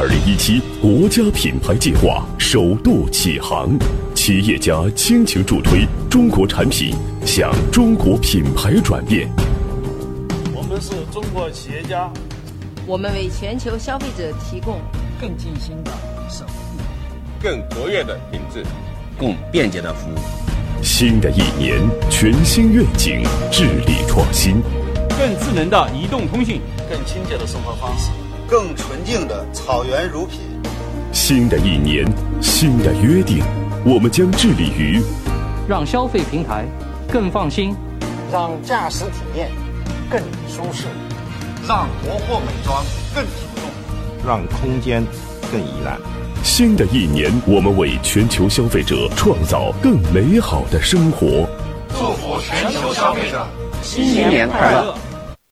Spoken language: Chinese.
2017国家品牌计划首度启航，企业家倾情助推中国产品向中国品牌转变。 我们是中国企业家， 我们为全球消费者提供更尽心的守护， 更卓越的品质， 更便捷的服务。 新的一年，全新愿景，致力创新， 更智能的移动通信， 更亲切的生活方式， 更纯净的草原乳品。 新的一年，新的约定，我们将致力于让消费平台更放心， 让驾驶体验更舒适， 让国货美妆更主动， 让空间更怡然。 新的一年，我们为全球消费者创造更美好的生活。 祝福全球消费者新年快乐！